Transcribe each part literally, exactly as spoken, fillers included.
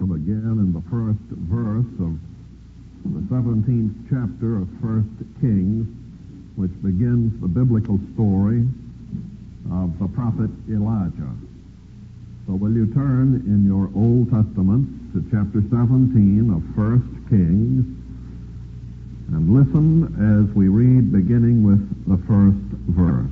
Again in the first verse of the seventeenth chapter of First Kings, which begins the biblical story of the prophet Elijah. So will you turn in your Old Testament to chapter seventeen of First Kings and listen as we read beginning with the first verse.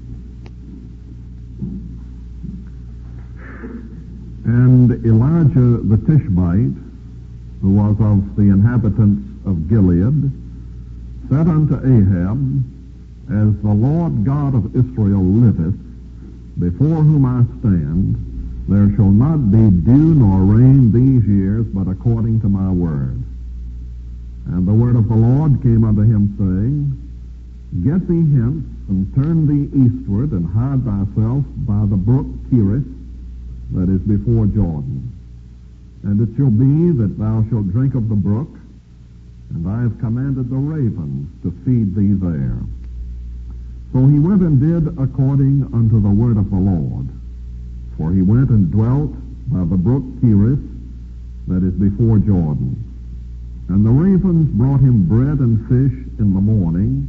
And Elijah the Tishbite, who was of the inhabitants of Gilead, said unto Ahab, As the Lord God of Israel liveth, before whom I stand, there shall not be dew nor rain these years, but according to my word. And the word of the Lord came unto him, saying, Get thee hence, and turn thee eastward, and hide thyself by the brook Cherith, that is before Jordan. And it shall be that thou shalt drink of the brook, and I have commanded the ravens to feed thee there. So he went and did according unto the word of the Lord. For he went and dwelt by the brook Cherith, that is before Jordan. And the ravens brought him bread and fish in the morning.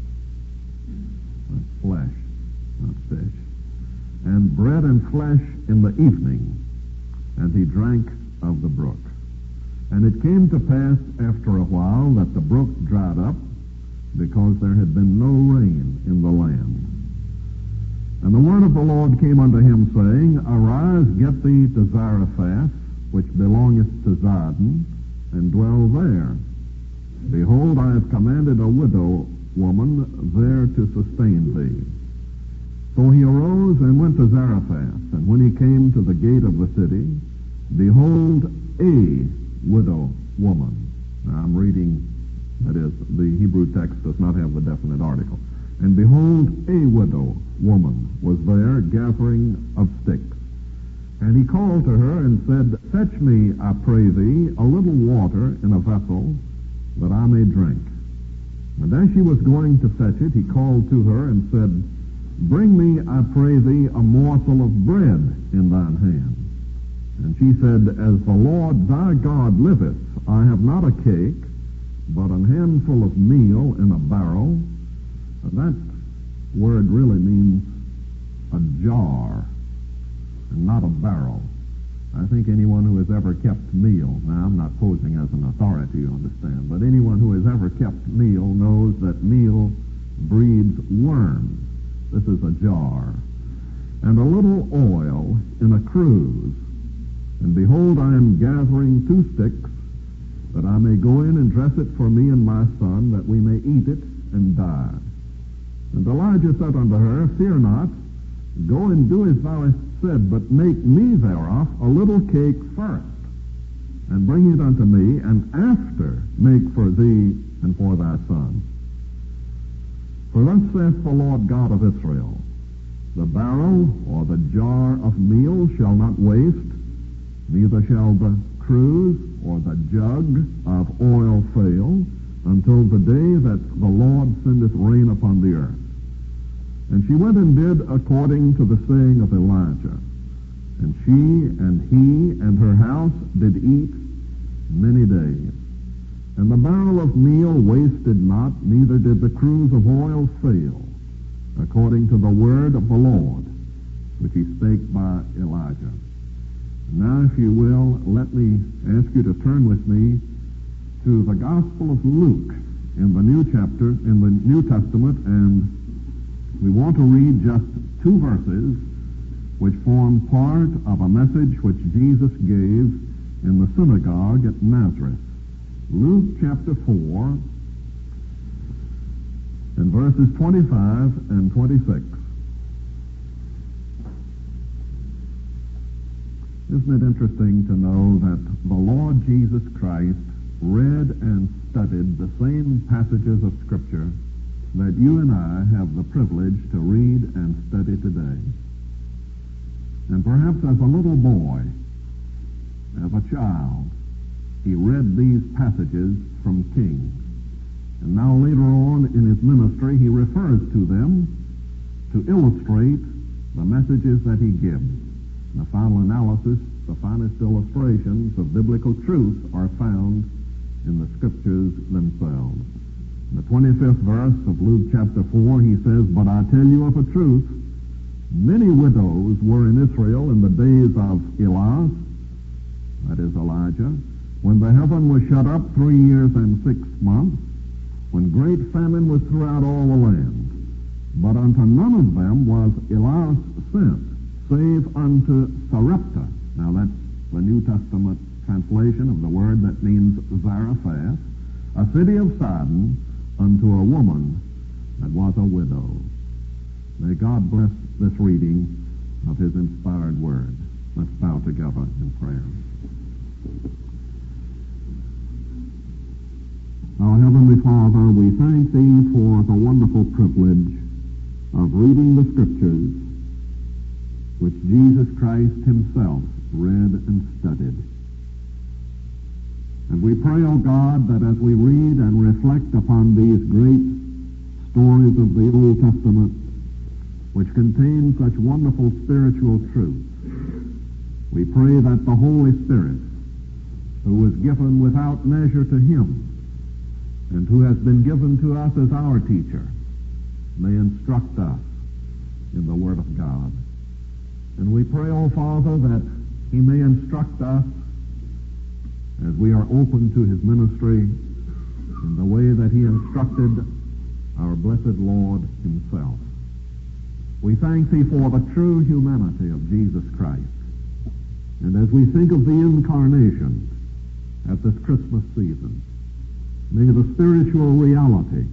That's flesh, not fish. And bread and flesh in the evening, and he drank of the brook. And it came to pass after a while that the brook dried up, because there had been no rain in the land. And the word of the Lord came unto him, saying, Arise, get thee to Zarephath, which belongeth to Zidon, and dwell there. Behold, I have commanded a widow woman there to sustain thee. So he arose and went to Zarephath, and when he came to the gate of the city, behold, a widow woman. Now I'm reading, that is, the Hebrew text does not have the definite article. And behold, a widow woman was there gathering of sticks. And he called to her and said, Fetch me, I pray thee, a little water in a vessel, that I may drink. And as she was going to fetch it, he called to her and said, Bring me, I pray thee, a morsel of bread in thine hand. And she said, As the Lord thy God liveth, I have not a cake, but an handful of meal in a barrel. And that word really means a jar, and not a barrel. I think anyone who has ever kept meal, now I'm not posing as an authority, you understand, but anyone who has ever kept meal knows that meal breeds worms. This is a jar. And a little oil in a cruse. And behold, I am gathering two sticks, that I may go in and dress it for me and my son, that we may eat it and die. And Elijah said unto her, Fear not, go and do as thou hast said, but make me thereof a little cake first, and bring it unto me, and after make for thee and for thy son. For thus saith the Lord God of Israel, The barrel or the jar of meal shall not waste, neither shall the cruse or the jug of oil fail, until the day that the Lord sendeth rain upon the earth. And she went and did according to the saying of Elijah. And she and he and her house did eat many days. And the barrel of meal wasted not, neither did the cruse of oil fail, according to the word of the Lord, which he spake by Elijah. Now, if you will, let me ask you to turn with me to the Gospel of Luke in the New chapter, in the New Testament, and we want to read just two verses which form part of a message which Jesus gave in the synagogue at Nazareth. Luke chapter four and verses twenty-five and twenty-six. Isn't it interesting to know that the Lord Jesus Christ read and studied the same passages of Scripture that you and I have the privilege to read and study today? And perhaps as a little boy, as a child, he read these passages from Kings. And now later on in his ministry, he refers to them to illustrate the messages that he gives. The final analysis the finest illustrations of biblical truth are found in the Scriptures themselves. In the twenty-fifth verse of Luke chapter four, he says, "But I tell you of a truth, many widows were in Israel in the days of Elias," that is Elijah, "when the heaven was shut up three years and six months, when great famine was throughout all the land. But unto none of them was Elias sent, save unto Sarepta." Now that's the New Testament translation of the word that means Zarephath, "a city of Sidon, unto a woman that was a widow." May God bless this reading of his inspired word. Let's bow together in prayer. Our Heavenly Father, we thank Thee for the wonderful privilege of reading the Scriptures, which Jesus Christ Himself read and studied. And we pray, O God, that as we read and reflect upon these great stories of the Old Testament, which contain such wonderful spiritual truths, we pray that the Holy Spirit, who was given without measure to Him, and who has been given to us as our teacher, may instruct us in the Word of God. And we pray, O Father, that He may instruct us as we are open to His ministry in the way that He instructed our blessed Lord Himself. We thank Thee for the true humanity of Jesus Christ. And as we think of the incarnation at this Christmas season, may the spiritual reality,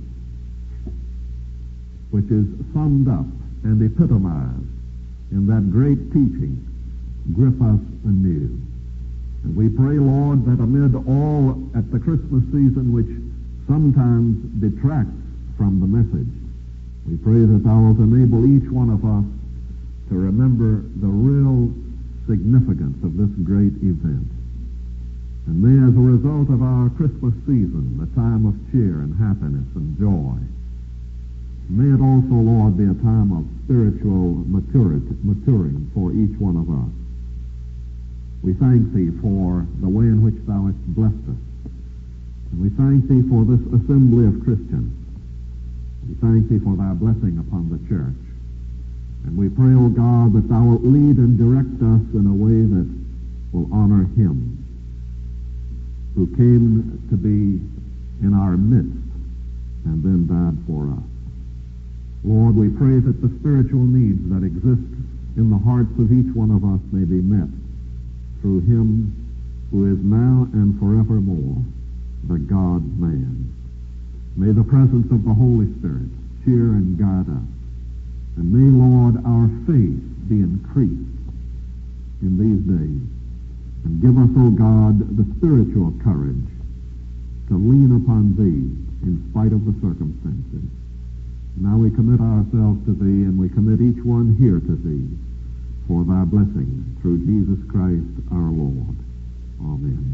which is summed up and epitomized in that great teaching, grip us anew. And we pray, Lord, that amid all at the Christmas season which sometimes detracts from the message, we pray that Thou wilt enable each one of us to remember the real significance of this great event. And may, as a result of our Christmas season, the time of cheer and happiness and joy, may it also, Lord, be a time of spiritual maturity, maturing for each one of us. We thank Thee for the way in which Thou hast blessed us. And we thank Thee for this assembly of Christians. We thank Thee for Thy blessing upon the church. And we pray, O God, that Thou wilt lead and direct us in a way that will honor Him who came to be in our midst and then died for us. Lord, we pray that the spiritual needs that exist in the hearts of each one of us may be met through Him who is now and forevermore the God-man. May the presence of the Holy Spirit cheer and guide us. And may, Lord, our faith be increased in these days. And give us, O God, the spiritual courage to lean upon Thee in spite of the circumstances. Now we commit ourselves to Thee, and we commit each one here to Thee for Thy blessing through Jesus Christ our Lord. Amen.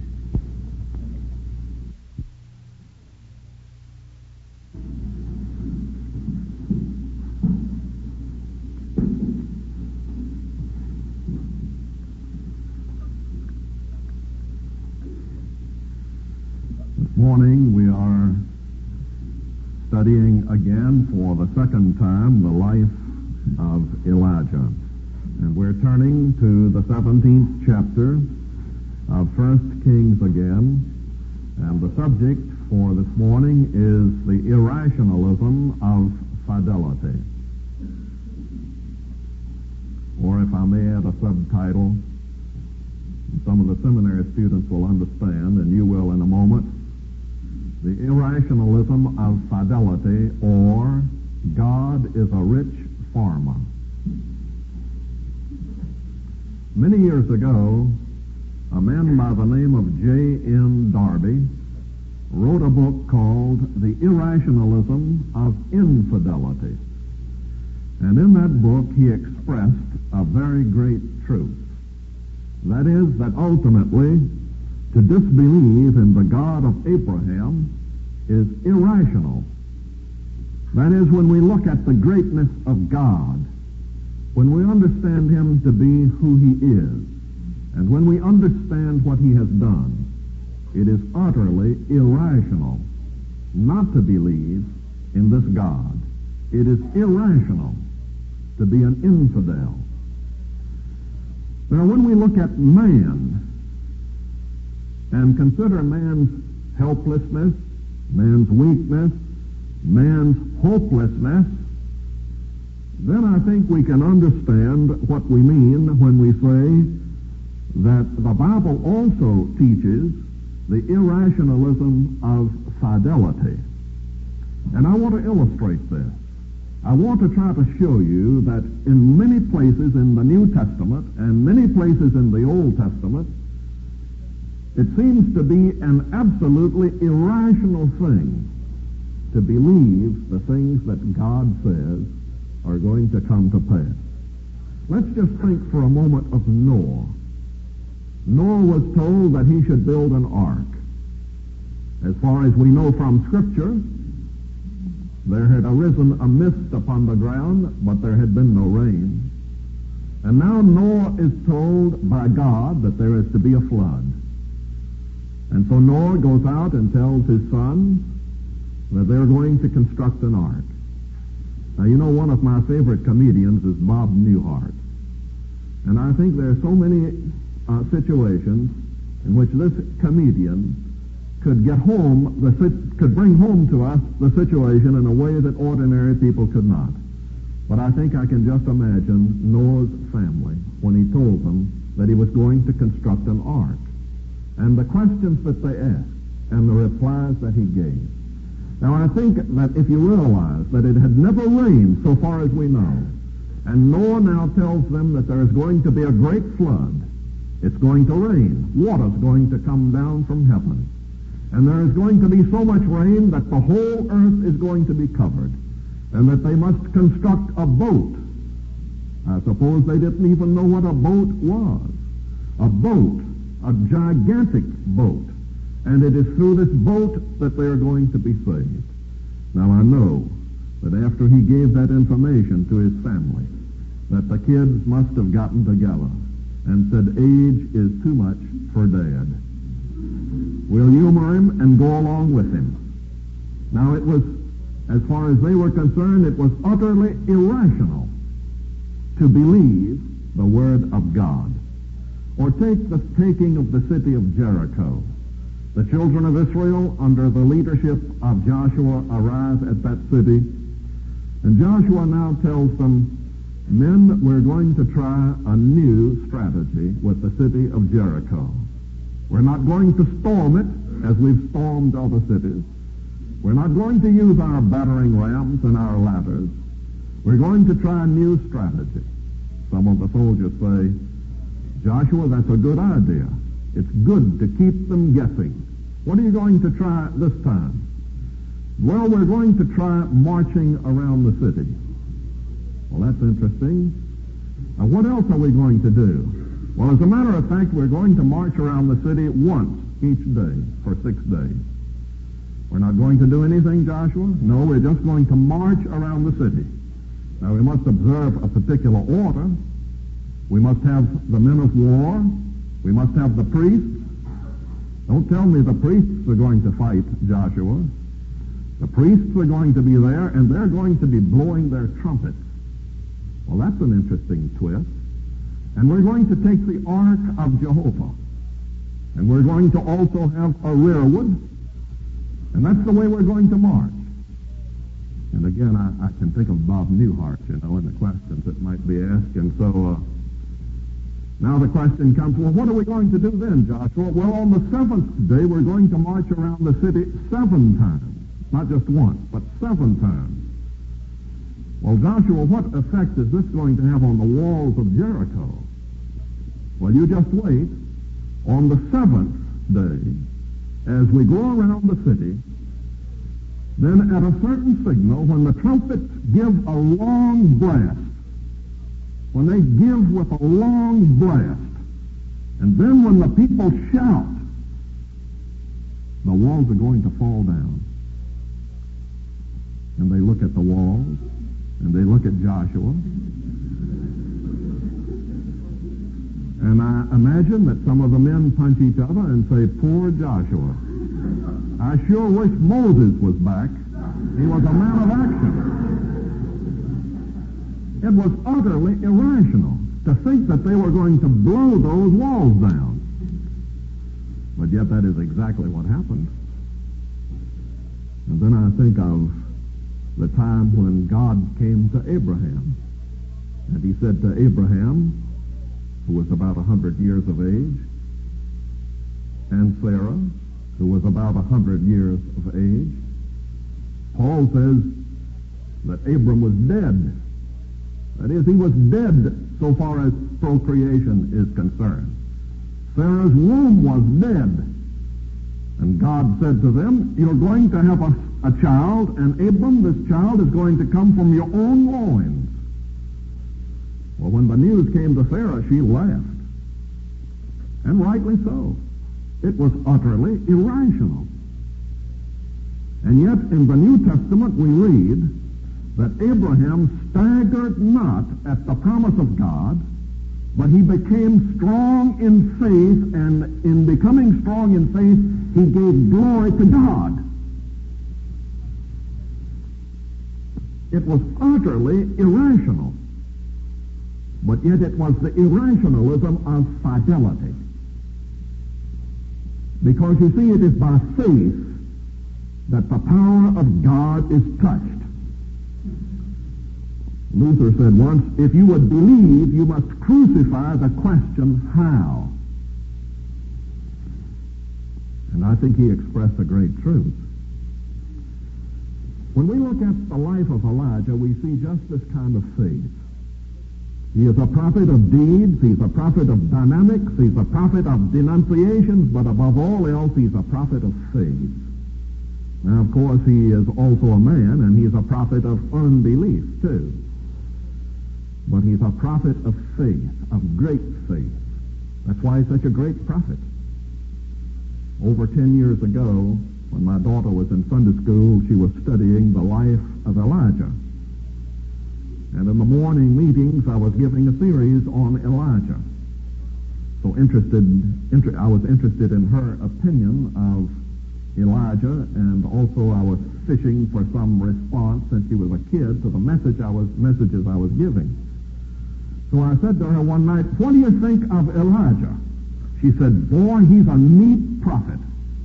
This morning we are studying again for the second time the life of Elijah. And we're turning to the seventeenth chapter of First Kings again. And the subject for this morning is the irrationalism of fidelity. Or if I may add a subtitle, some of the seminary students will understand, and you will in a moment, the irrationalism of fidelity, or God is a rich farmer. Many years ago, a man by the name of J N Darby wrote a book called The Irrationalism of Infidelity. And in that book, he expressed a very great truth. That is, that ultimately, to disbelieve in the God of Abraham is irrational. That is, when we look at the greatness of God, when we understand Him to be who He is, And when we understand what he has done, it is utterly irrational not to believe in this God. It is irrational to be an infidel. Now, when we look at man and consider man's helplessness, man's weakness, man's hopelessness, then I think we can understand what we mean when we say that the Bible also teaches the irrationalism of fidelity. And I want to illustrate this. I want to try to show you that in many places in the New Testament and many places in the Old Testament, it seems to be an absolutely irrational thing to believe the things that God says are going to come to pass. Let's just think for a moment of Noah. Noah was told that he should build an ark. As far as we know from Scripture, there had arisen a mist upon the ground, but there had been no rain. And now Noah is told by God that there is to be a flood. And so Noah goes out and tells his sons that they're going to construct an ark. Now, you know, one of my favorite comedians is Bob Newhart. And I think there are so many uh, situations in which this comedian could get home, the, could bring home to us the situation in a way that ordinary people could not. But I think I can just imagine Noah's family when he told them that he was going to construct an ark, and the questions that they asked, and the replies that he gave. Now, I think that if you realize that it had never rained so far as we know, and Noah now tells them that there is going to be a great flood, it's going to rain, water's going to come down from heaven, and there is going to be so much rain that the whole earth is going to be covered, and that they must construct a boat. I suppose they didn't even know what a boat was. A boat, a gigantic boat. And it is through this boat that they are going to be saved. Now, I know that after he gave that information to his family, that the kids must have gotten together and said, age is too much for Dad. We'll humor him and go along with him. Now, it was, as far as they were concerned, it was utterly irrational to believe the Word of God. Or take the taking of the city of Jericho. The children of Israel, under the leadership of Joshua, arrive at that city. And Joshua now tells them, men, we're going to try a new strategy with the city of Jericho. We're not going to storm it as we've stormed other cities. We're not going to use our battering rams and our ladders. We're going to try a new strategy. Some of the soldiers say, Joshua, that's a good idea. It's good to keep them guessing. What are you going to try this time? Well, we're going to try marching around the city. Well, that's interesting. Now, what else are we going to do? Well, as a matter of fact, we're going to march around the city once each day for six days. We're not going to do anything, Joshua? No, we're just going to march around the city. Now, we must observe a particular order. We must have the men of war. We must have the priests. Don't tell me the priests are going to fight, Joshua. The priests are going to be there, and they're going to be blowing their trumpets. Well, that's an interesting twist. And we're going to take the Ark of Jehovah. And we're going to also have a rearward. And that's the way we're going to march. And again, I, I can think of Bob Newhart, you know, and the questions that might be asked. And so uh, now the question comes, well, what are we going to do then, Joshua? Well, on the seventh day, we're going to march around the city seven times. Not just once, but seven times. Well, Joshua, what effect is this going to have on the walls of Jericho? Well, you just wait. On the seventh day, as we go around the city, then at a certain signal, when the trumpets give a long blast, when they give with a long blast, and then when the people shout, the walls are going to fall down. And they look at the walls, and they look at Joshua, And I imagine that some of the men punch each other and say, poor Joshua. I sure wish Moses was back. He was a man of action. It was utterly irrational to think that they were going to blow those walls down. But yet that is exactly what happened. And then I think of the time when God came to Abraham. And he said to Abraham, who was about a hundred years of age, and Sarah, who was about a hundred years of age, Paul says that Abram was dead. That is, he was dead so far as procreation is concerned. Sarah's womb was dead. And God said to them, you're going to have a, a child, and Abram, this child is going to come from your own loins. Well, when the news came to Sarah, she laughed. And rightly so. It was utterly irrational. And yet, in the New Testament, we read that Abraham staggered not at the promise of God, but he became strong in faith, and in becoming strong in faith, he gave glory to God. It was utterly irrational. But yet it was the irrationalism of fidelity. Because you see, it is by faith that the power of God is touched. Luther said once, if you would believe, you must crucify the question, how? And I think he expressed a great truth. When we look at the life of Elijah, we see just this kind of faith. He is a prophet of deeds, he's a prophet of dynamics, he's a prophet of denunciations, but above all else, he's a prophet of faith. Now, of course, he is also a man, and he's a prophet of unbelief, too. But he's a prophet of faith, of great faith. That's why he's such a great prophet. Over ten years ago, when my daughter was in Sunday school, she was studying the life of Elijah. And in the morning meetings, I was giving a series on Elijah. So interested, inter, I was interested in her opinion of Elijah, and also I was fishing for some response since she was a kid to the message I was messages I was giving. So I said to her one night, "What do you think of Elijah?" She said, "Boy, he's a neat prophet."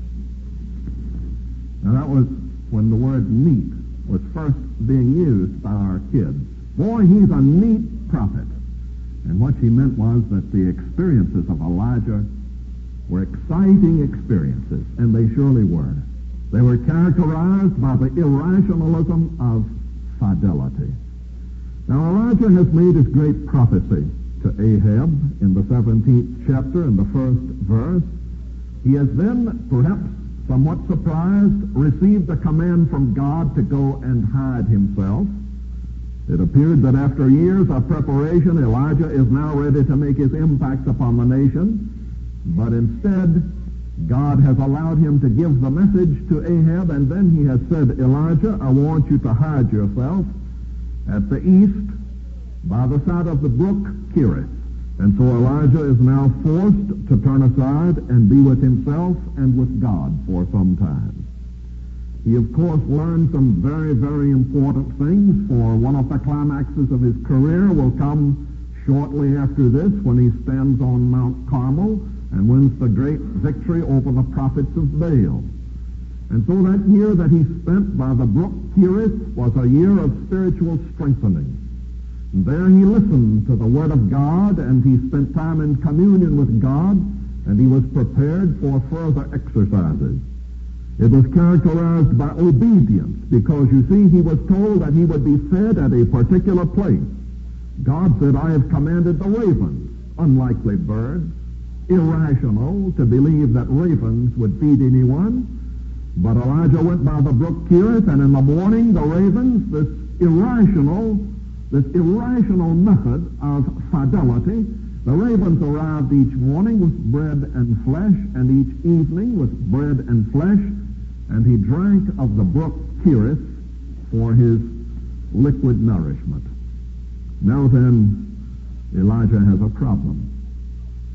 Now that was when the word "neat" was first being used by our kids. Boy, he's a neat prophet. And what she meant was that the experiences of Elijah were exciting experiences, and they surely were. They were characterized by the irrationalism of fidelity. Now, Elijah has made his great prophecy to Ahab in the seventeenth chapter, in the first verse. He has then, perhaps somewhat surprised, received a command from God to go and hide himself. It appeared that after years of preparation, Elijah is now ready to make his impact upon the nation. But instead, God has allowed him to give the message to Ahab, and then he has said, "Elijah, I want you to hide yourself at the east by the side of the brook Cherith." And so Elijah is now forced to turn aside and be with himself and with God for some time. He, of course, learned some very, very important things, for one of the climaxes of his career will come shortly after this, when he stands on Mount Carmel and wins the great victory over the prophets of Baal. And so that year that he spent by the brook Cherith was a year of spiritual strengthening. And there he listened to the Word of God, and he spent time in communion with God, and he was prepared for further exercises. It was characterized by obedience, because, you see, he was told that he would be fed at a particular place. God said, "I have commanded the ravens," unlikely birds, irrational to believe that ravens would feed anyone. But Elijah went by the brook Cherith, and in the morning the ravens, this irrational, this irrational method of fidelity, the ravens arrived each morning with bread and flesh, and each evening with bread and flesh, and he drank of the brook Cherith for his liquid nourishment. Now then, Elijah has a problem.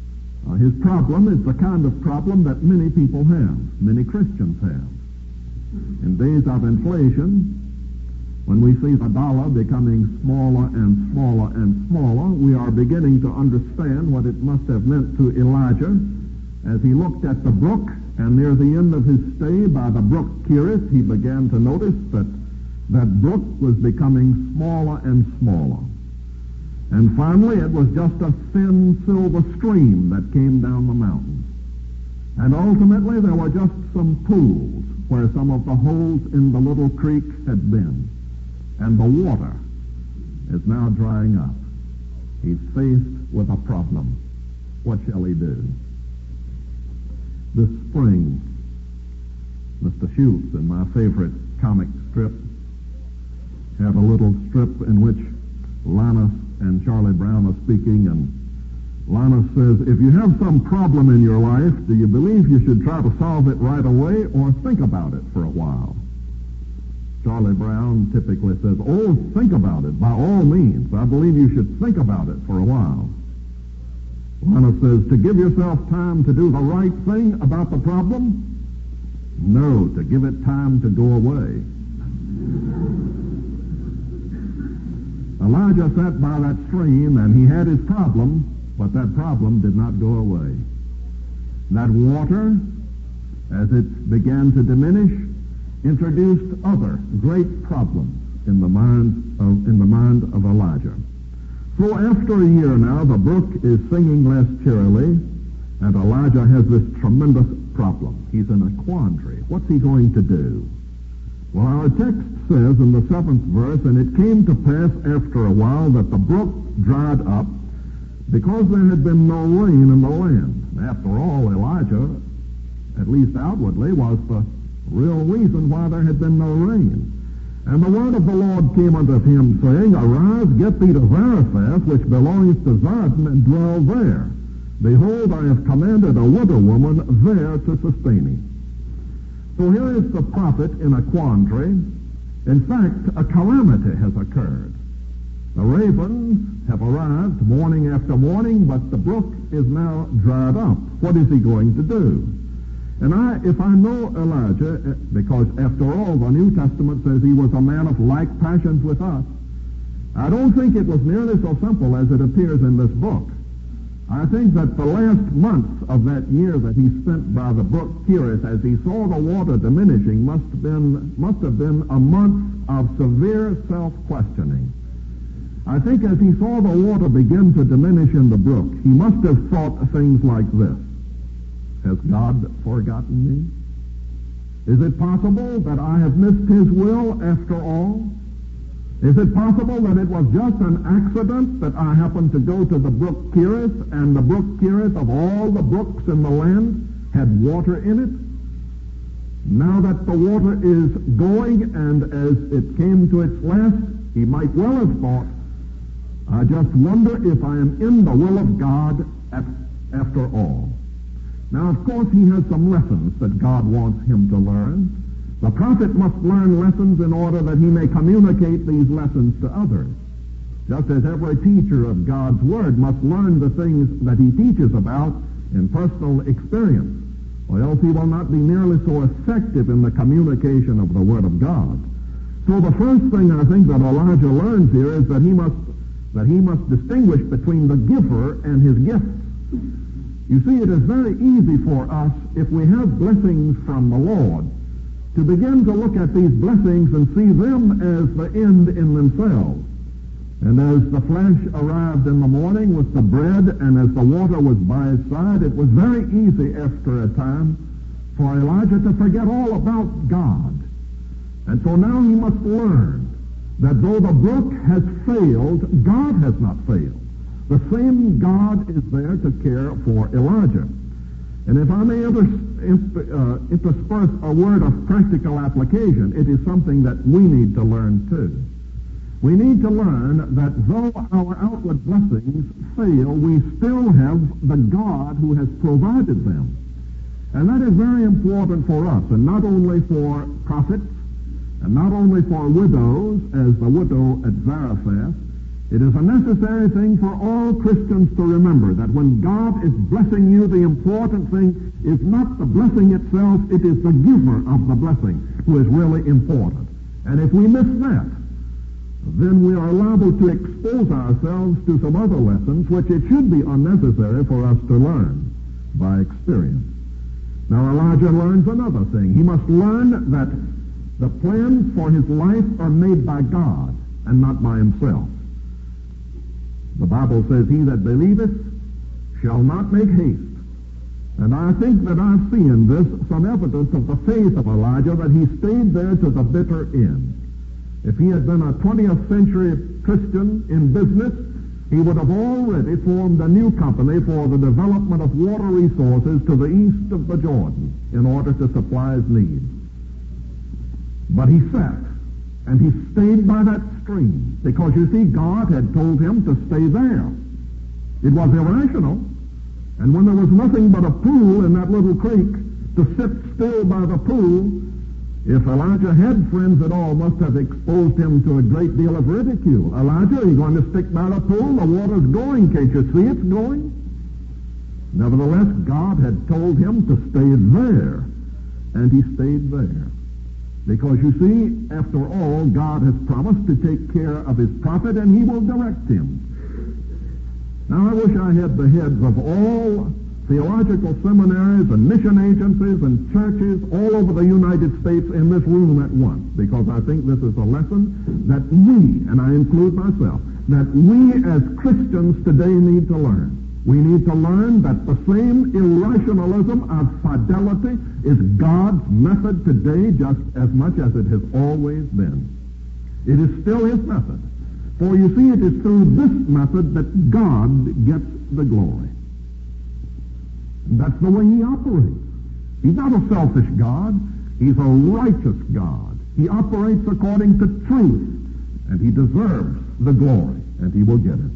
Uh, his problem is the kind of problem that many people have, many Christians have. In days of inflation, when we see the dollar becoming smaller and smaller and smaller, we are beginning to understand what it must have meant to Elijah as he looked at the brook, and near the end of his stay by the brook Cherith, he began to notice that that brook was becoming smaller and smaller. And finally, it was just a thin silver stream that came down the mountain. And ultimately, there were just some pools where some of the holes in the little creek had been. And the water is now drying up. He's faced with a problem. What shall he do? This spring, Mister Schultz, in my favorite comic strip, had a little strip in which Linus and Charlie Brown are speaking, and Linus says, if you have some problem in your life, do you believe you should try to solve it right away or think about it for a while? Charlie Brown typically says, oh, think about it, by all means. I believe you should think about it for a while. Linus says, to give yourself time to do the right thing about the problem? No, to give it time to go away. Elijah sat by that stream, and he had his problem, but that problem did not go away. That water, as it began to diminish, introduced other great problems in the mind of, in the mind of Elijah. So after a year now, the brook is singing less cheerily, and Elijah has this tremendous problem. He's in a quandary. What's he going to do? Well, our text says in the seventh verse, and it came to pass after a while that the brook dried up because there had been no rain in the land. After all, Elijah, at least outwardly, was the real reason why there had been no rain. And the word of the Lord came unto him, saying, Arise, get thee to Zarephath, which belongs to Zidon, and dwell there. Behold, I have commanded a widow woman there to sustain him. So here is the prophet in a quandary. In fact, a calamity has occurred. The ravens have arrived morning after morning, but the brook is now dried up. What is he going to do? And I, if I know Elijah, because after all, the New Testament says he was a man of like passions with us, I don't think it was nearly so simple as it appears in this book. I think that the last months of that year that he spent by the brook Cherith, as he saw the water diminishing, must have been, must have been a month of severe self-questioning. I think as he saw the water begin to diminish in the brook, he must have thought things like this. Has God forgotten me? Is it possible that I have missed his will after all? Is it possible that it was just an accident that I happened to go to the brook Cherith, and the brook Cherith, of all the brooks in the land, had water in it? Now that the water is going, and as it came to its last, he might well have thought, I just wonder if I am in the will of God at, after all. Now, of course, he has some lessons that God wants him to learn. The prophet must learn lessons in order that he may communicate these lessons to others. Just as every teacher of God's Word must learn the things that he teaches about in personal experience, or else he will not be nearly so effective in the communication of the Word of God. So the first thing I think that Elijah learns here is that he must, that he must distinguish between the giver and his gifts. You see, it is very easy for us, if we have blessings from the Lord, to begin to look at these blessings and see them as the end in themselves. And as the flesh arrived in the morning with the bread, and as the water was by his side, it was very easy after a time for Elijah to forget all about God. And so now he must learn that though the brook has failed, God has not failed. The same God is there to care for Elijah. And if I may inter- uh, intersperse a word of practical application, it is something that we need to learn too. We need to learn that though our outward blessings fail, we still have the God who has provided them. And that is very important for us, and not only for prophets, and not only for widows, as the widow at Zarephath. It is a necessary thing for all Christians to remember that when God is blessing you, the important thing is not the blessing itself, it is the giver of the blessing who is really important. And if we miss that, then we are liable to expose ourselves to some other lessons which it should be unnecessary for us to learn by experience. Now Elijah learns another thing. He must learn that the plans for his life are made by God and not by himself. The Bible says, he that believeth shall not make haste. And I think that I see in this some evidence of the faith of Elijah, that he stayed there to the bitter end. If he had been a twentieth century Christian in business, he would have already formed a new company for the development of water resources to the east of the Jordan in order to supply his needs. But he sat, and he stayed by that stream, because you see, God had told him to stay there. It was irrational, and when there was nothing but a pool in that little creek, to sit still by the pool, if Elijah had friends at all, must have exposed him to a great deal of ridicule. Elijah, are you going to stick by the pool? The water's going. Can't you see it's going? Nevertheless, God had told him to stay there, and he stayed there. Because you see, after all, God has promised to take care of his prophet, and he will direct him. Now, I wish I had the heads of all theological seminaries and mission agencies and churches all over the United States in this room at once, because I think this is a lesson that we, and I include myself, that we as Christians today need to learn. We need to learn that the same irrationalism of fidelity is God's method today just as much as it has always been. It is still his method. For you see, it is through this method that God gets the glory. And that's the way he operates. He's not a selfish God. He's a righteous God. He operates according to truth, and he deserves the glory, and he will get it.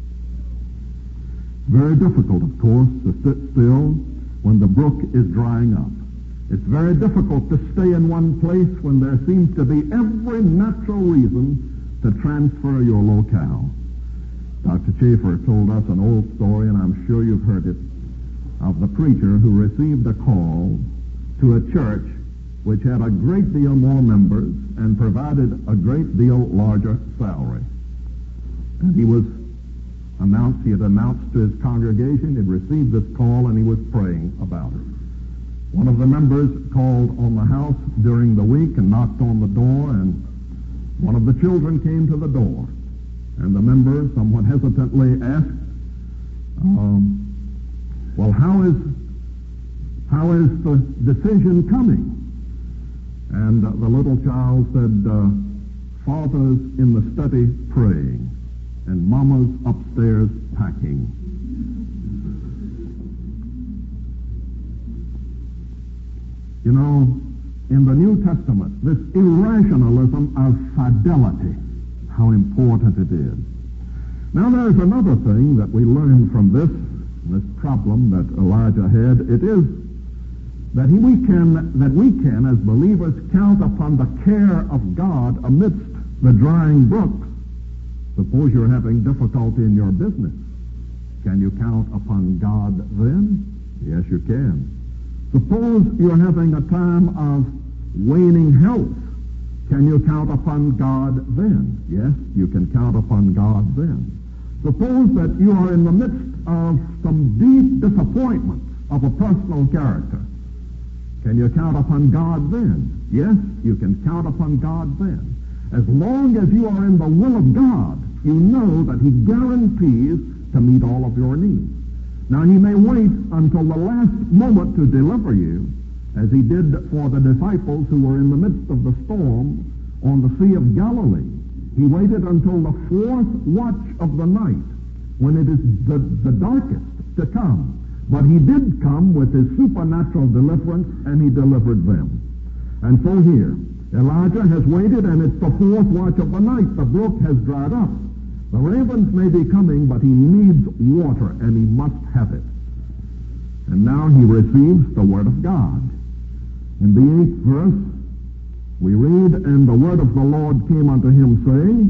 Very difficult, of course, to sit still when the brook is drying up. It's very difficult to stay in one place when there seems to be every natural reason to transfer your locale. Doctor Schaefer told us an old story, and I'm sure you've heard it, of the preacher who received a call to a church which had a great deal more members and provided a great deal larger salary. And he was announced, he had announced to his congregation, he had received this call, and he was praying about it. One of the members called on the house during the week and knocked on the door, and one of the children came to the door. And the member somewhat hesitantly asked, um, well, how is how is the decision coming? And uh, the little child said, uh, Father's in the study praying, and Mama's upstairs packing. You know, in the New Testament, this irrationalism of fidelity, how important it is. Now, there's another thing that we learn from this, this problem that Elijah had. It is that he, we can, that we can, as believers, count upon the care of God amidst the drying brooks. Suppose you're having difficulty in your business. Can you count upon God then? Yes, you can. Suppose you're having a time of waning health. Can you count upon God then? Yes, you can count upon God then. Suppose that you are in the midst of some deep disappointment of a personal character. Can you count upon God then? Yes, you can count upon God then. As long as you are in the will of God, you know that he guarantees to meet all of your needs. Now, he may wait until the last moment to deliver you, as he did for the disciples who were in the midst of the storm on the Sea of Galilee. He waited until the fourth watch of the night, when it is the, the darkest to come. But he did come with his supernatural deliverance, and he delivered them. And so here, Elijah has waited, and it's the fourth watch of the night. The brook has dried up. The ravens may be coming, but he needs water, and he must have it. And now he receives the word of God. In the eighth verse, we read, and the word of the Lord came unto him, saying,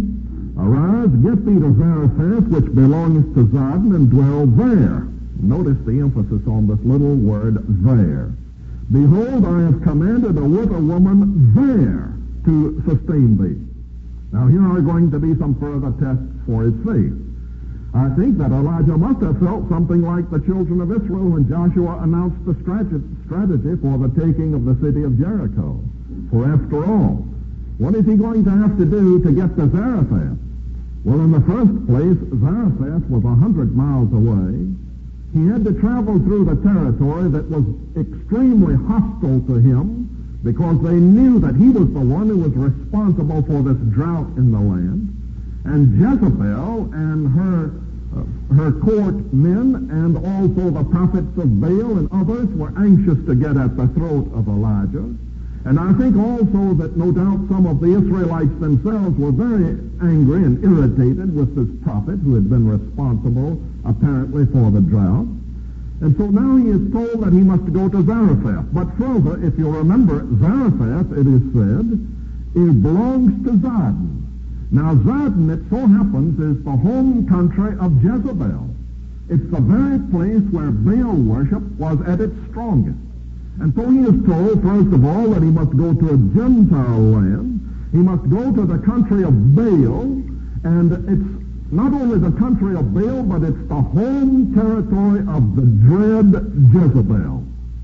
Arise, get thee to Zarephath, which belongeth to Zidon, and dwell there. Notice the emphasis on this little word, there. Behold, I have commanded a widow woman there to sustain thee. Now here are going to be some further tests for his faith. I think that Elijah must have felt something like the children of Israel when Joshua announced the strategy for the taking of the city of Jericho. For after all, what is he going to have to do to get to Zarephath? Well, in the first place, Zarephath was a hundred miles away. He had to travel through the territory that was extremely hostile to him because they knew that he was the one who was responsible for this drought in the land. And Jezebel and her uh, her court men and also the prophets of Baal and others were anxious to get at the throat of Elijah. And I think also that no doubt some of the Israelites themselves were very angry and irritated with this prophet who had been responsible apparently for the drought. And so now he is told that he must go to Zarephath. But further, if you remember, Zarephath, it is said, it belongs to Zidon. Now Zidon, it so happens, is the home country of Jezebel. It's the very place where Baal worship was at its strongest. And so he is told, first of all, that he must go to a Gentile land. He must go to the country of Baal, and it's not only the country of Baal, but it's the home territory of the dread Jezebel.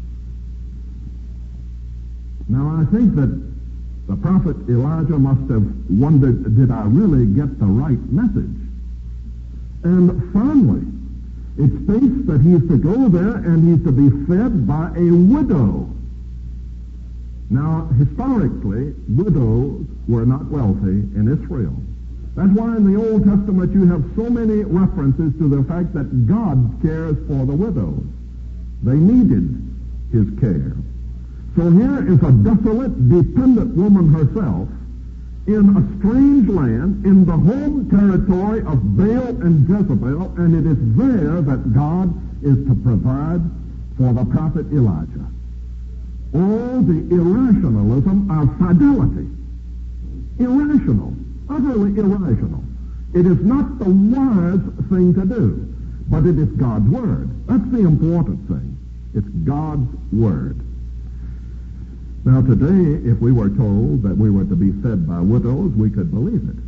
Now, I think that the prophet Elijah must have wondered, did I really get the right message? And finally, it states that he's to go there and he's to be fed by a widow. Now, historically, widows were not wealthy in Israel. That's why in the Old Testament you have so many references to the fact that God cares for the widows. They needed his care. So here is a desolate, dependent woman herself in a strange land, in the home territory of Baal and Jezebel, and it is there that God is to provide for the prophet Elijah. Oh, the irrationalism of fidelity. Irrational. Utterly irrational. It is not the wise thing to do, but it is God's Word. That's the important thing. It's God's Word. Now today, if we were told that we were to be fed by widows, we could believe it.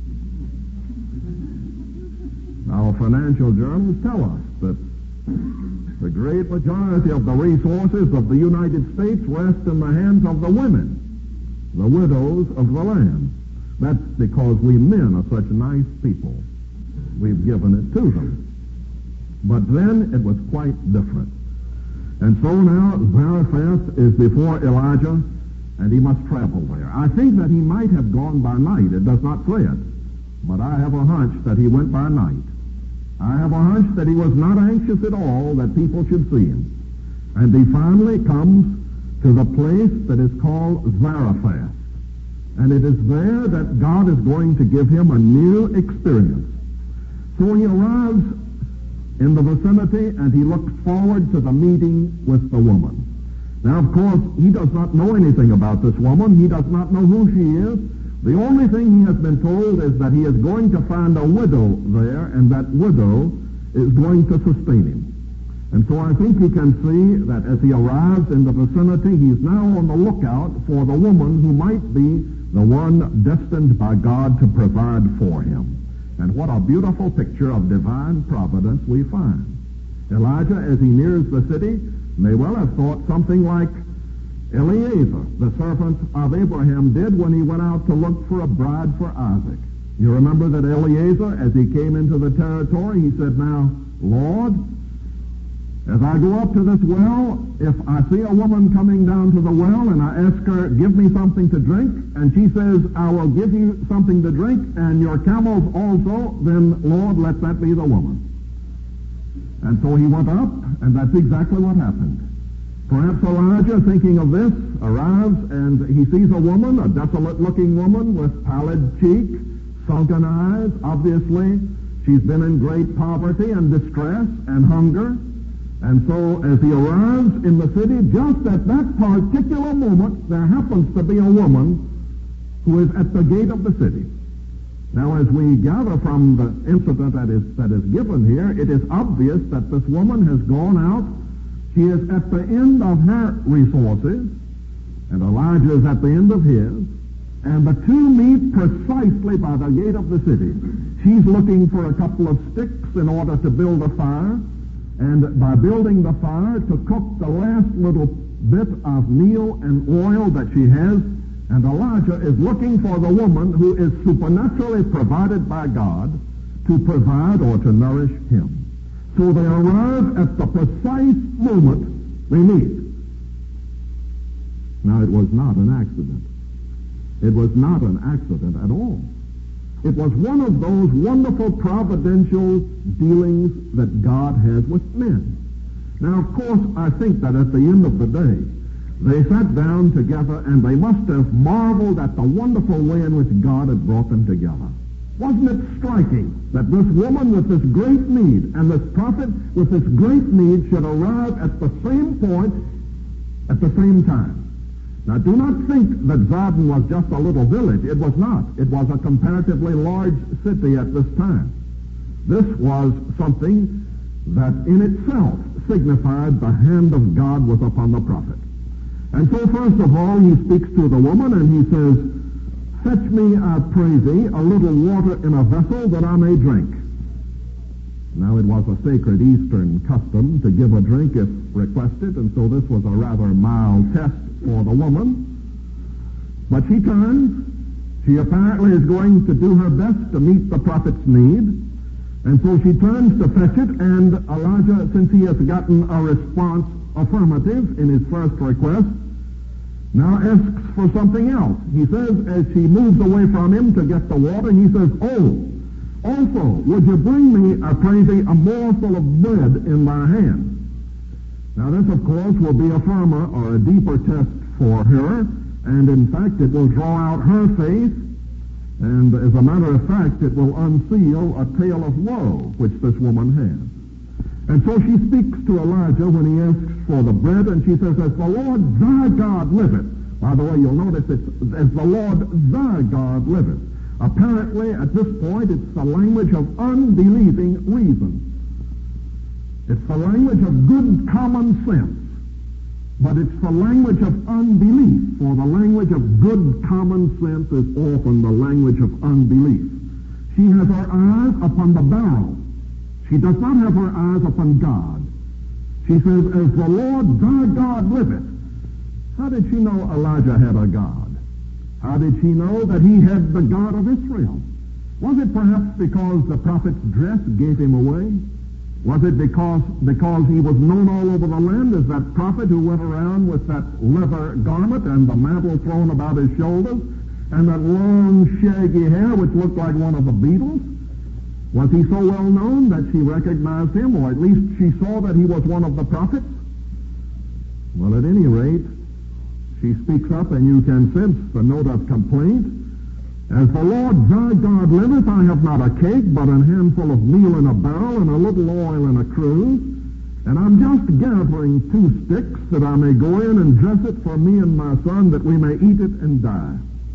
Our financial journals tell us that the great majority of the resources of the United States rest in the hands of the women, the widows of the land. That's because we men are such nice people. We've given it to them. But then it was quite different. And so now Zarephath is before Elijah, and he must travel there. I think that he might have gone by night. It does not say it. But I have a hunch that he went by night. I have a hunch that he was not anxious at all that people should see him. And he finally comes to the place that is called Zarephath. And it is there that God is going to give him a new experience. So he arrives in the vicinity, and he looks forward to the meeting with the woman. Now, of course, he does not know anything about this woman. He does not know who she is. The only thing he has been told is that he is going to find a widow there, and that widow is going to sustain him. And so I think he can see that as he arrives in the vicinity, he's now on the lookout for the woman who might be the one destined by God to provide for him. And what a beautiful picture of divine providence we find. Elijah, as he nears the city, may well have thought something like Eliezer, the servant of Abraham, did when he went out to look for a bride for Isaac. You remember that Eliezer, as he came into the territory, he said, "Now, Lord, as I go up to this well, if I see a woman coming down to the well and I ask her, give me something to drink, and she says, I will give you something to drink and your camels also, then, Lord, let that be the woman." And so he went up, and that's exactly what happened. Perhaps Elijah, thinking of this, arrives and he sees a woman, a desolate-looking woman with pallid cheek, sunken eyes. Obviously, she's been in great poverty and distress and hunger. And so as he arrives in the city, just at that particular moment, there happens to be a woman who is at the gate of the city. Now, as we gather from the incident that is, that is given here, it is obvious that this woman has gone out. She is at the end of her resources, and Elijah is at the end of his, and the two meet precisely by the gate of the city. She's looking for a couple of sticks in order to build a fire, and by building the fire, to cook the last little bit of meal and oil that she has. And Elijah is looking for the woman who is supernaturally provided by God to provide or to nourish him. So they arrive at the precise moment they meet. Now, it was not an accident. It was not an accident at all. It was one of those wonderful providential dealings that God has with men. Now, of course, I think that at the end of the day, they sat down together and they must have marveled at the wonderful way in which God had brought them together. Wasn't it striking that this woman with this great need and this prophet with this great need should arrive at the same point at the same time? Now, do not think that Zidon was just a little village. It was not. It was a comparatively large city at this time. This was something that in itself signified the hand of God was upon the prophet. And so, first of all, he speaks to the woman, and he says, "Fetch me, I pray thee, a little water in a vessel that I may drink." Now, it was a sacred Eastern custom to give a drink if requested, and so this was a rather mild test for the woman. But she turns. She apparently is going to do her best to meet the prophet's need. And so she turns to fetch it, and Elijah, since he has gotten a response affirmative in his first request, now asks for something else. He says, as she moves away from him to get the water, he says, "Oh, also, would you bring me, I pray thee, a morsel of bread in thy hand?" Now this, of course, will be a firmer or a deeper test for her, and in fact it will draw out her faith, and as a matter of fact it will unseal a tale of woe which this woman has. And so she speaks to Elijah when he asks for the bread, and she says, "As the Lord thy God liveth." By the way, you'll notice it's, "As the Lord thy God liveth." Apparently, at this point, it's the language of unbelieving reason. It's the language of good common sense. But it's the language of unbelief, for the language of good common sense is often the language of unbelief. She has her eyes upon the barrel. She does not have her eyes upon God. She says, "As the Lord thy God liveth." How did she know Elijah had a God? How did she know that he had the God of Israel? Was it perhaps because the prophet's dress gave him away? Was it because because he was known all over the land as that prophet who went around with that leather garment and the mantle thrown about his shoulders and that long shaggy hair which looked like one of the Beatles? Was he so well known that she recognized him, or at least she saw that he was one of the prophets? Well, at any rate, she speaks up, and you can sense the note of complaint. "As the Lord thy God liveth, I have not a cake, but a handful of meal in a barrel and a little oil in a cruse, and I'm just gathering two sticks that I may go in and dress it for me and my son, that we may eat it and die."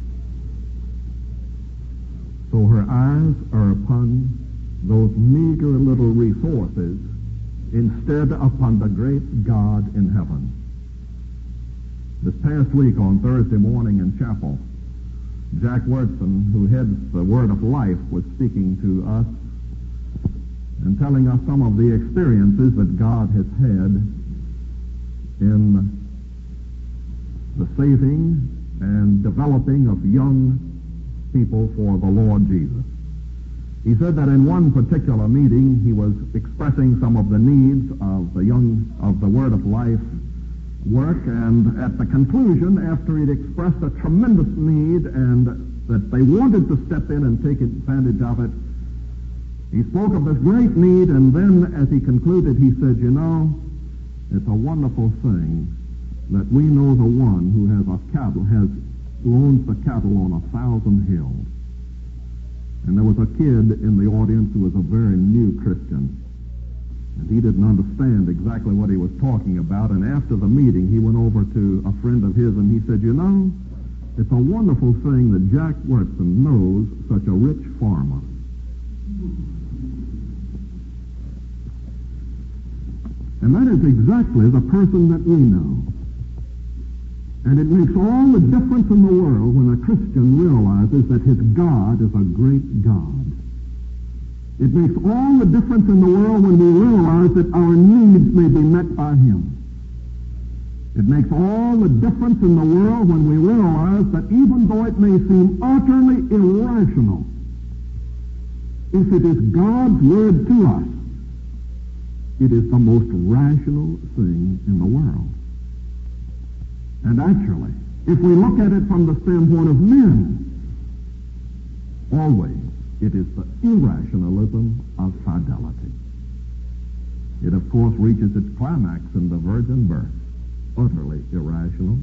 So her eyes are upon those meager little resources instead upon the great God in heaven. This past week on Thursday morning in chapel, Jack Wyrtzen, who heads the Word of Life, was speaking to us and telling us some of the experiences that God has had in the saving and developing of young people for the Lord Jesus. He said that in one particular meeting he was expressing some of the needs of the young of the Word of Life work, and at the conclusion, after he'd expressed a tremendous need and that they wanted to step in and take advantage of it, he spoke of this great need, and then as he concluded, he said, "You know, it's a wonderful thing that we know the one who has a cattle, has who owns the cattle on a thousand hills." And there was a kid in the audience who was a very new Christian. And he didn't understand exactly what he was talking about. And after the meeting, he went over to a friend of his and he said, "You know, It's a wonderful thing that Jack Wyrtzen knows such a rich farmer. And that is exactly the person that we know. And it makes all the difference in the world when a Christian realizes that his God is a great God. It makes all the difference in the world when we realize that our needs may be met by him. It makes all the difference in the world when we realize that even though it may seem utterly irrational, if it is God's word to us, it is the most rational thing in the world. And actually, if we look at it from the standpoint of men, always it is the irrationalism of fidelity. It, of course, reaches its climax in the virgin birth, utterly irrational,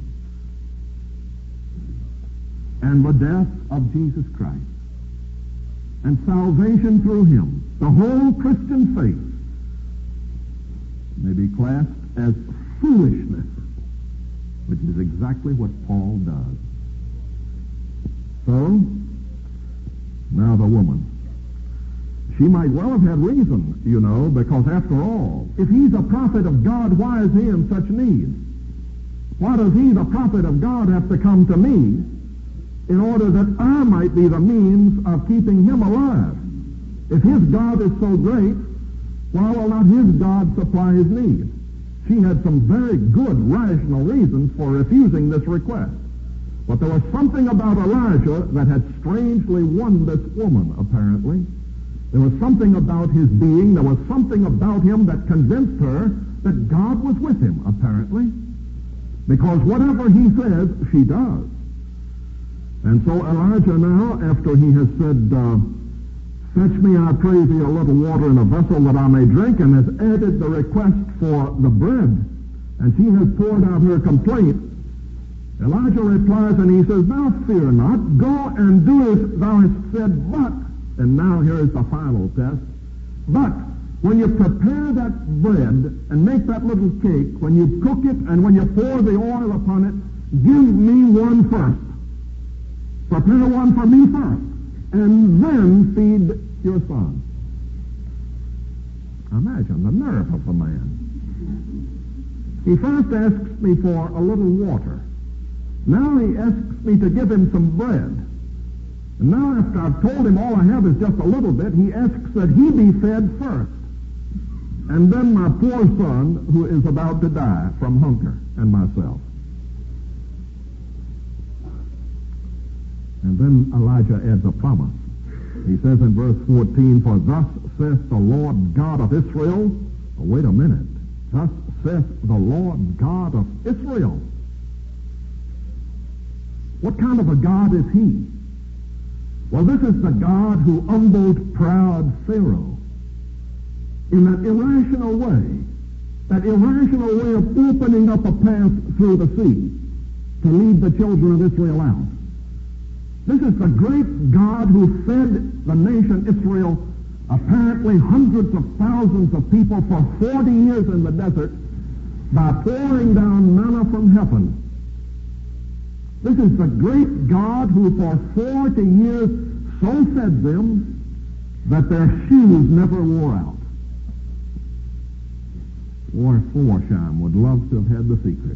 and the death of Jesus Christ, and salvation through him. The whole Christian faith may be classed as foolishness, which is exactly what Paul does. So, now the woman. She might well have had reason, you know, because after all, if he's a prophet of God, why is he in such need? Why does he, the prophet of God, have to come to me in order that I might be the means of keeping him alive? If his God is so great, why will not his God supply his need? She had some very good rational reasons for refusing this request. But there was something about Elijah that had strangely won this woman, apparently. There was something about his being, there was something about him that convinced her that God was with him, apparently. Because whatever he says, she does. And so Elijah now, after he has said, uh, fetch me, I pray thee, a little water in a vessel that I may drink, and has added the request for the bread, and she has poured out her complaint, Elijah replies and he says, now fear not, go and do as thou hast said, but, and now here is the final test, but when you prepare that bread and make that little cake, when you cook it and when you pour the oil upon it, give me one first. Prepare one for me first, and then feed your son. Imagine the nerve of the man. He first asks me for a little water. Now he asks me to give him some bread. And now after I've told him all I have is just a little bit, he asks that he be fed first. And then my poor son, who is about to die from hunger, and myself. And then Elijah adds a promise. He says in verse fourteen, for thus saith the Lord God of Israel. Oh, wait a minute. Thus saith the Lord God of Israel. What kind of a God is he? Well, this is the God who humbled proud Pharaoh in that irrational way, that irrational way of opening up a path through the sea to lead the children of Israel out. This is the great God who fed the nation Israel, apparently hundreds of thousands of people for forty years in the desert by pouring down manna from heaven. This is the great God who for forty years so fed them that their shoes never wore out. Boy, Florsheim would love to have had the secret.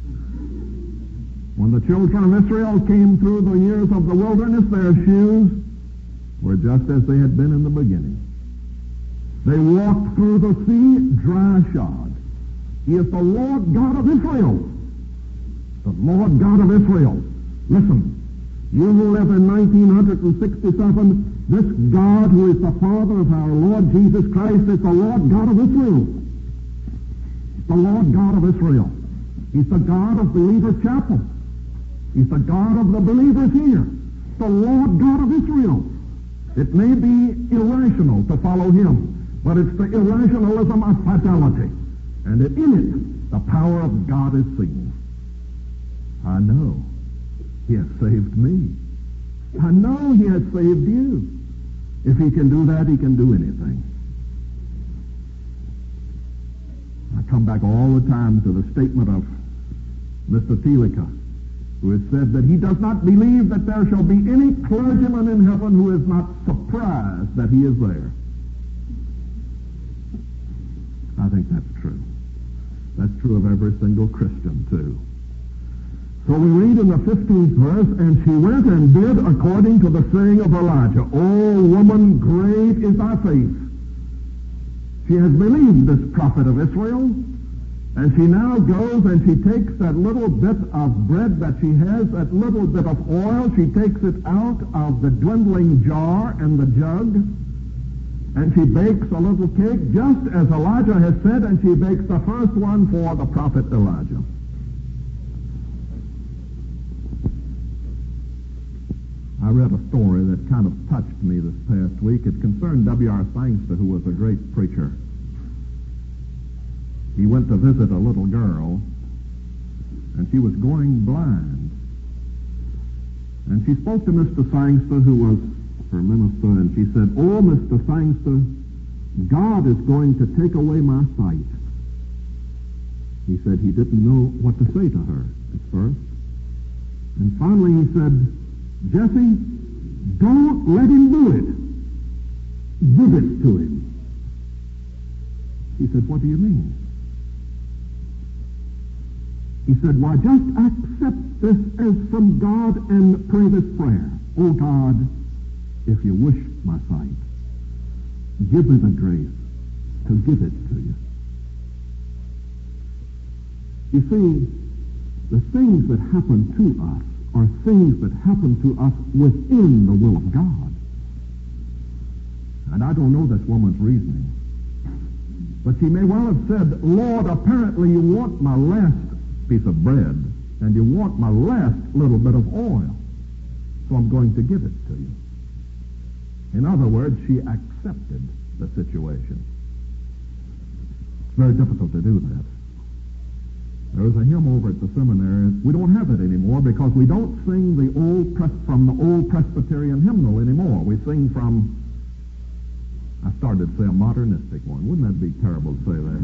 When the children of Israel came through the years of the wilderness, their shoes were just as they had been in the beginning. They walked through the sea dry shod. He is the Lord God of Israel. The Lord God of Israel. Listen, you who live in nineteen sixty-seven, this God who is the Father of our Lord Jesus Christ is the Lord God of Israel. The Lord God of Israel. He's the God of Believers Chapel. He's the God of the believers here. The Lord God of Israel. It may be irrational to follow him, but it's the irrationalism of fidelity. And in it, the power of God is seen. I know he has saved me. I know he has saved you. If he can do that, he can do anything. I come back all the time to the statement of Mister Thielicke who has said that he does not believe that there shall be any clergyman in heaven who is not surprised that he is there. I think that's true. That's true of every single Christian, too. So we read in the fifteenth verse, and she went and did according to the saying of Elijah. O woman, great is thy faith. She has believed this prophet of Israel, and she now goes and she takes that little bit of bread that she has, that little bit of oil, she takes it out of the dwindling jar and the jug, and she bakes a little cake, just as Elijah has said, and she bakes the first one for the prophet Elijah. I read a story that kind of touched me this past week. It concerned W R Sangster, who was a great preacher. He went to visit a little girl, and she was going blind. And she spoke to Mister Sangster, who was her minister, and she said, "Oh, Mister Sangster, God is going to take away my sight." He said he didn't know what to say to her at first. And finally he said, "Jesse, don't let him do it. Give it to him." He said, "What do you mean?" He said, "Why, just accept this as from God and pray this prayer. Oh God, if you wish my sight, give me the grace to give it to you." You see, the things that happen to us are things that happen to us within the will of God. And I don't know this woman's reasoning, but she may well have said, "Lord, apparently you want my last piece of bread, and you want my last little bit of oil, so I'm going to give it to you." In other words, she accepted the situation. It's very difficult to do that. There was a hymn over at the seminary. We don't have it anymore because we don't sing the old pres- from the old Presbyterian hymnal anymore. We sing from, I started to say a modernistic one. Wouldn't that be terrible to say that?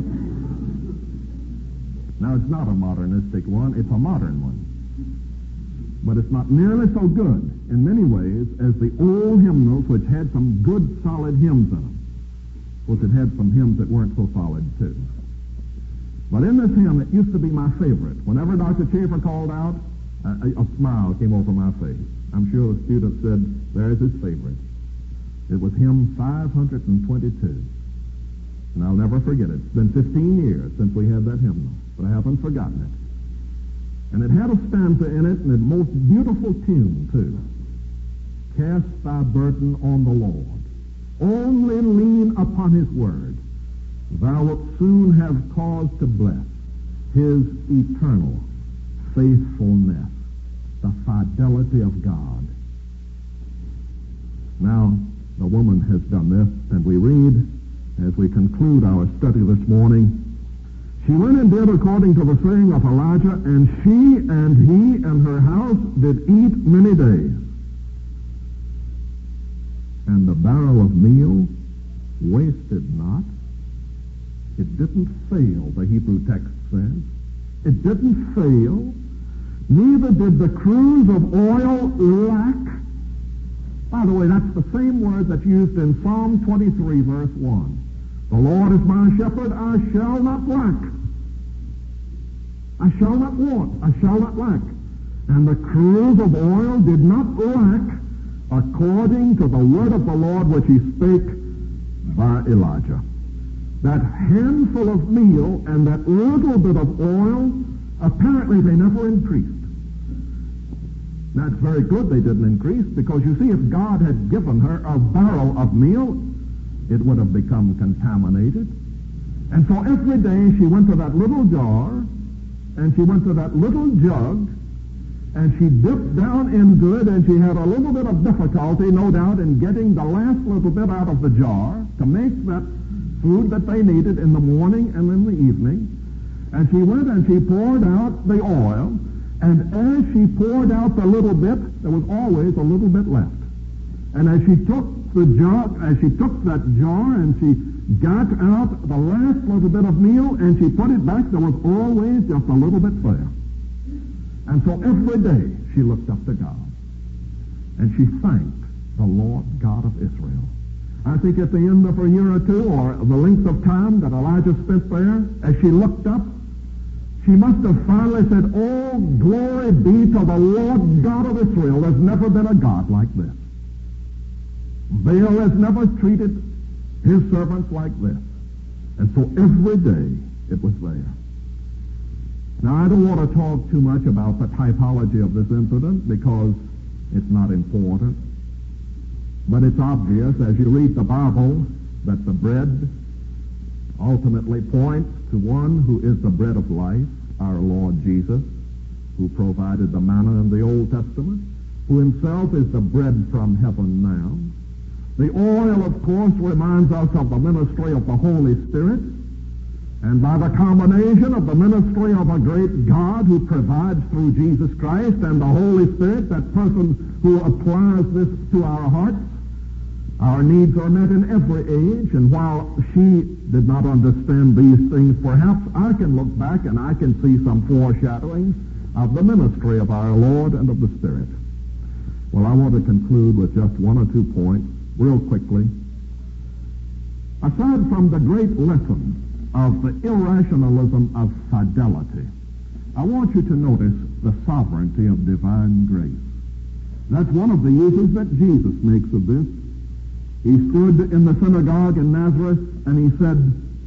Now, it's not a modernistic one. It's a modern one. But it's not nearly so good in many ways as the old hymnals, which had some good, solid hymns in them. Of course, it had some hymns that weren't so solid, too. But in this hymn, it used to be my favorite. Whenever Doctor Chafer called out, a, a smile came over my face. I'm sure the student said, "There's his favorite." It was hymn five hundred twenty-two. And I'll never forget it. It's been fifteen years since we had that hymnal, but I haven't forgotten it. And it had a stanza in it, and a most beautiful tune, too. "Cast thy burden on the Lord. Only lean upon his word. Thou wilt soon have cause to bless his eternal faithfulness," the fidelity of God. Now, the woman has done this, and we read, as we conclude our study this morning, "She went and did according to the saying of Elijah, and she and he and her house did eat many days. And the barrel of meal wasted not." It didn't fail, the Hebrew text says. It didn't fail. Neither did the cruse of oil lack. By the way, that's the same word that's used in Psalm twenty-three, verse one. "The Lord is my shepherd, I shall not lack. I shall not want, I shall not lack." And the cruse of oil did not lack according to the word of the Lord which he spake by Elijah. That handful of meal and that little bit of oil, apparently they never increased. That's very good they didn't increase, because you see, if God had given her a barrel of meal, it would have become contaminated. And so every day she went to that little jar, and she went to that little jug, and she dipped down into it, and she had a little bit of difficulty, no doubt, in getting the last little bit out of the jar to make that food that they needed in the morning and in the evening. And she went and she poured out the oil, and as she poured out the little bit, there was always a little bit left. And as she took the jar, as she took that jar and she got out the last little bit of meal and she put it back, there was always just a little bit there. And so every day she looked up to God. And she thanked the Lord God of Israel. I think at the end of a year or two, or the length of time that Elijah spent there, as she looked up, she must have finally said, "Oh, glory be to the Lord God of Israel. There's never been a God like this. Baal has never treated his servants like this." And so every day it was there. Now, I don't want to talk too much about the typology of this incident because it's not important. But it's obvious as you read the Bible that the bread ultimately points to one who is the bread of life, our Lord Jesus, who provided the manna in the Old Testament, who himself is the bread from heaven now. The oil, of course, reminds us of the ministry of the Holy Spirit, and by the combination of the ministry of a great God who provides through Jesus Christ and the Holy Spirit, that person who applies this to our hearts, our needs are met in every age. And while she did not understand these things, perhaps I can look back and I can see some foreshadowing of the ministry of our Lord and of the Spirit. Well, I want to conclude with just one or two points real quickly. Aside from the great lesson of the irrationalism of fidelity, I want you to notice the sovereignty of divine grace. That's one of the uses that Jesus makes of this. He stood in the synagogue in Nazareth and he said,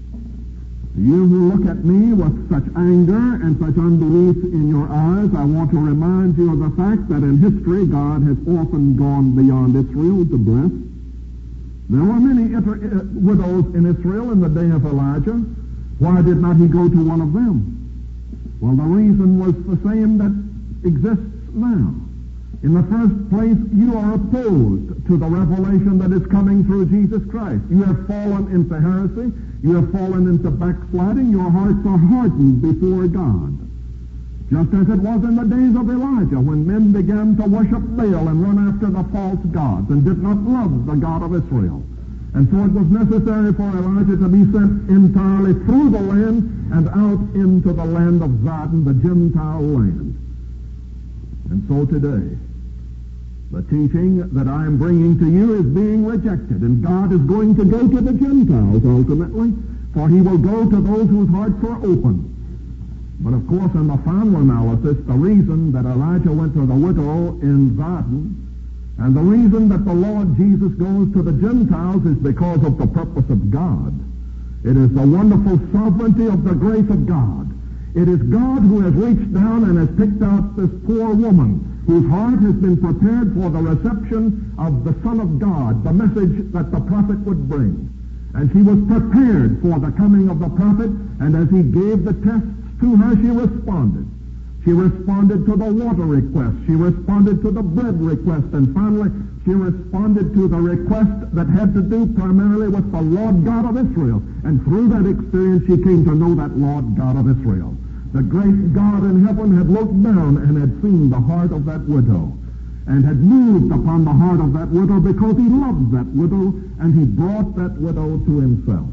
"You who look at me with such anger and such unbelief in your eyes, I want to remind you of the fact that in history God has often gone beyond Israel to bless. There were many inter- widows in Israel in the day of Elijah. Why did not he go to one of them? Well, the reason was the same that exists now. In the first place, you are opposed to the revelation that is coming through Jesus Christ. You have fallen into heresy. You have fallen into backsliding. Your hearts are hardened before God. Just as it was in the days of Elijah, when men began to worship Baal and run after the false gods and did not love the God of Israel. And so it was necessary for Elijah to be sent entirely through the land and out into the land of Zidon, the Gentile land. And so today, the teaching that I am bringing to you is being rejected, and God is going to go to the Gentiles ultimately, for he will go to those whose hearts are open. But of course, in the final analysis, the reason that Elijah went to the widow in Zidon, and the reason that the Lord Jesus goes to the Gentiles is because of the purpose of God. It is the wonderful sovereignty of the grace of God. It is God who has reached down and has picked out this poor woman whose heart has been prepared for the reception of the Son of God, the message that the prophet would bring. And she was prepared for the coming of the prophet, and as he gave the tests to her, she responded. She responded to the water request. She responded to the bread request. And finally, she responded to the request that had to do primarily with the Lord God of Israel. And through that experience, she came to know that Lord God of Israel. The great God in heaven had looked down and had seen the heart of that widow and had moved upon the heart of that widow because he loved that widow, and he brought that widow to himself.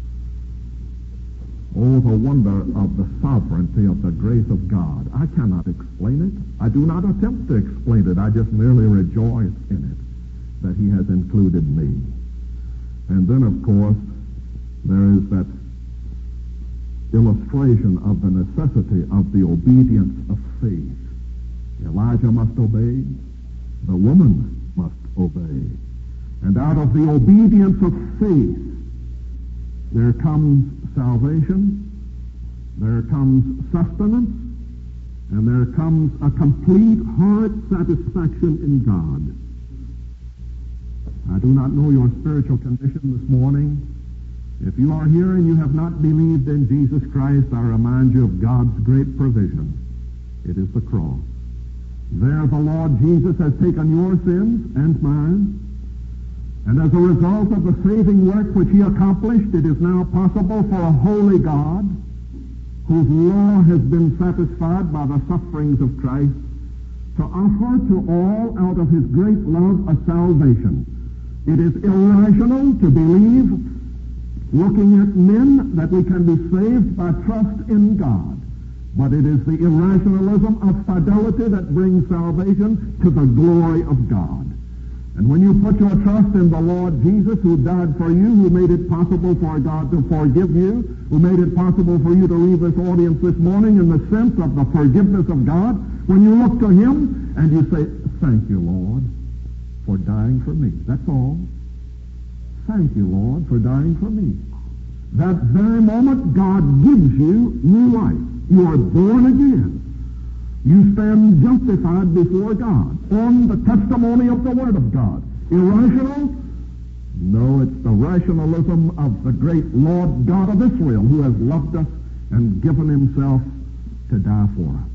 Oh, the wonder of the sovereignty of the grace of God. I cannot explain it. I do not attempt to explain it. I just merely rejoice in it, that he has included me. And then, of course, there is that illustration of the necessity of the obedience of faith. Elijah must obey. The woman must obey. And out of the obedience of faith, there comes salvation, there comes sustenance, and there comes a complete heart satisfaction in God. I do not know your spiritual condition this morning. If you are here and you have not believed in Jesus Christ, I remind you of God's great provision. It is the cross. There the Lord Jesus has taken your sins and mine, and as a result of the saving work which he accomplished, it is now possible for a holy God, whose law has been satisfied by the sufferings of Christ, to offer to all out of his great love a salvation. It is irrational to believe, looking at men, that we can be saved by trust in God. But it is the irrationalism of fidelity that brings salvation to the glory of God. And when you put your trust in the Lord Jesus, who died for you, who made it possible for God to forgive you, who made it possible for you to leave this audience this morning in the sense of the forgiveness of God, when you look to him and you say, thank you, Lord, for dying for me. That's all. Thank you, Lord, for dying for me. That very moment, God gives you new life. You are born again. You stand justified before God on the testimony of the Word of God. Irrational? No, it's the rationalism of the great Lord God of Israel, who has loved us and given himself to die for us.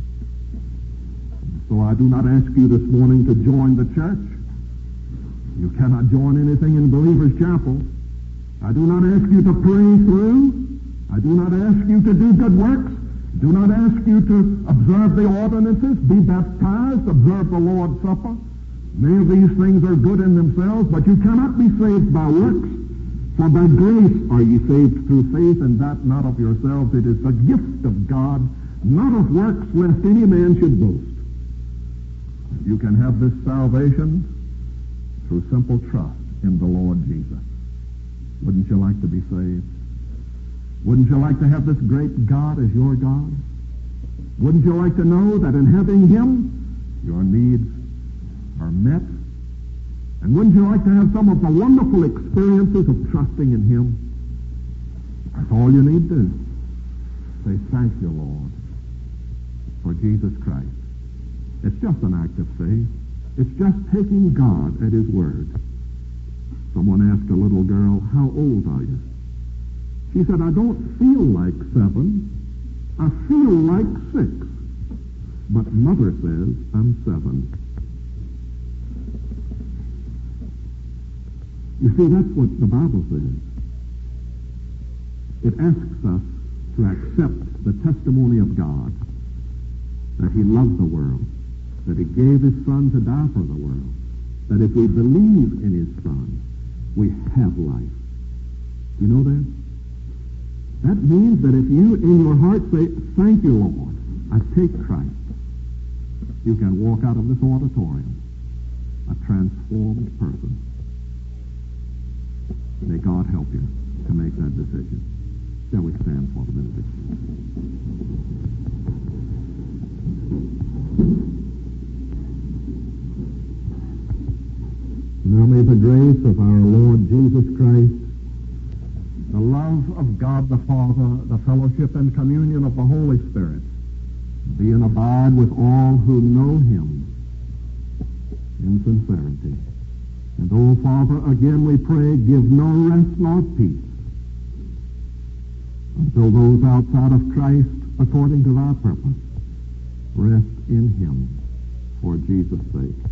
So I do not ask you this morning to join the church. You cannot join anything in Believer's Chapel. I do not ask you to pray through. I do not ask you to do good works. Do not ask you to observe the ordinances, be baptized, observe the Lord's Supper. Many of these things are good in themselves, but you cannot be saved by works. For by grace are ye saved through faith, and that not of yourselves. It is the gift of God, not of works, lest any man should boast. You can have this salvation through simple trust in the Lord Jesus. Wouldn't you like to be saved? Wouldn't you like to have this great God as your God? Wouldn't you like to know that in having him, your needs are met? And wouldn't you like to have some of the wonderful experiences of trusting in him? That's all you need to do. Say, thank you, Lord, for Jesus Christ. It's just an act of faith. It's just taking God at his word. Someone asked a little girl, how old are you? She said, I don't feel like seven. I feel like six. But Mother says I'm seven. You see, that's what the Bible says. It asks us to accept the testimony of God that he loved the world, that he gave his Son to die for the world, that if we believe in his Son, we have life. You know that? That means that if you in your heart say, thank you, Lord, I take Christ, you can walk out of this auditorium a transformed person. May God help you to make that decision. Shall we stand for the benediction? Now may the grace of our Lord Jesus Christ, the love of God the Father, the fellowship and communion of the Holy Spirit, be and abide with all who know him in sincerity. And, oh, Father, again we pray, give no rest nor peace until those outside of Christ, according to thy purpose, rest in him for Jesus' sake.